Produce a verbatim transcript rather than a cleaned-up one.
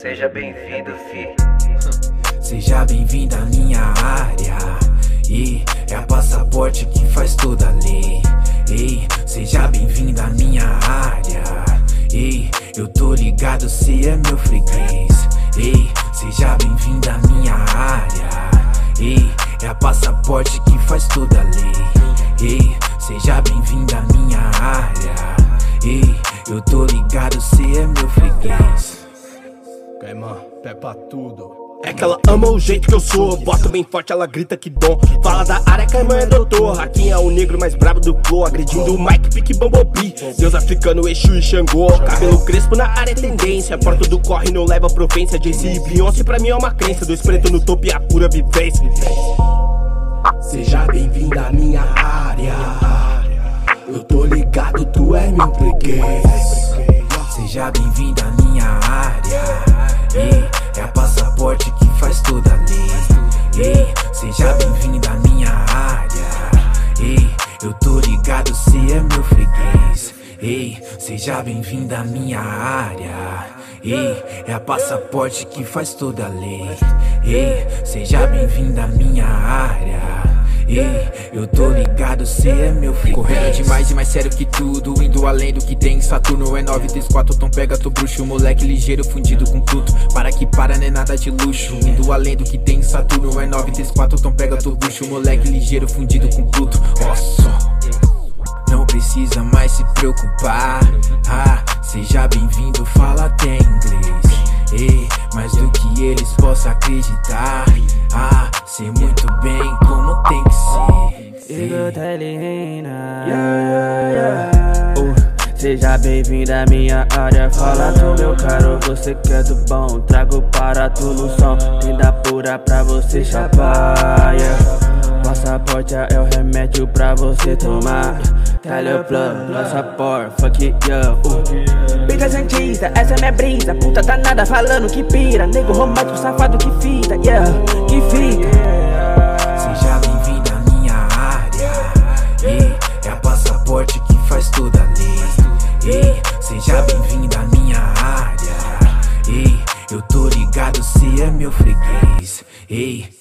Seja bem-vindo, fi. Seja bem-vindo à minha área. E é a passaporte que faz toda a lei. Ei, seja bem-vindo à minha área. Ei, eu tô ligado, cê é meu freguês. Ei, seja bem-vindo à minha área. Ei, é a passaporte que faz toda a lei. Ei, seja bem-vindo à minha área. Ei, eu tô ligado, cê é meu freguês. Caimã, pé pra tudo. É que ela ama o jeito que eu sou. Boto bem forte, ela grita que dom. Fala da área, Caimã é doutor. Aqui é o negro mais brabo do flow. Agredindo o Mike, Pique Bumblebee. Deus africano, Exu e Xangô. Cabelo crespo na área é tendência. Porta do corre não leva provência. Jay-Z e Beyoncé pra mim é uma crença. Dois pretos no topo e a pura vivência. Seja bem-vindo à minha área. Eu tô ligado, tu é meu freguês. Seja bem-vindo à minha área. Ei, é a passaporte que faz toda a lei. Ei, seja bem-vindo à minha área. Ei, eu tô ligado, cê é meu freguês. Ei, seja bem-vindo à minha área. Ei, é a passaporte que faz toda a lei. Ei, seja bem-vindo à minha área. Ei, eu tô ligado, cê é meu filho. Correndo demais e mais sério que tudo, indo além do que tem. Saturno é nove, três, quatro, tom pega, tô bruxo. Moleque ligeiro, fundido com Pluto. Para que para, não é nada de luxo. Indo além do que tem. Saturno é nove, três, quatro, tom pega, tô bruxo. Moleque ligeiro, fundido com Pluto. Ó só, não precisa mais se preocupar. Ah, seja bem-vindo, fala até inglês. Ei, mais do que eles possam acreditar. Ah, sei muito bem como tem que ser. Igor Telina, yeah, yeah, yeah. uh, Seja bem-vindo à minha área. Fala tu, meu caro, você quer do bom. Trago para tu no som, tem da pura pra você chapar, yeah. Passaporte é o remédio pra você tomar. Tell your blood, passaporte, fuck it, yeah, uh. Bica cientista, essa é minha brisa. Puta danada falando que pira. Nego romântico, safado que fita, yeah, que fica. Seja bem-vindo à minha área. Ei, é a passaporte que faz toda a lei. Ei, seja bem-vindo à minha área. Ei, eu tô ligado, cê é meu freguês. Ei,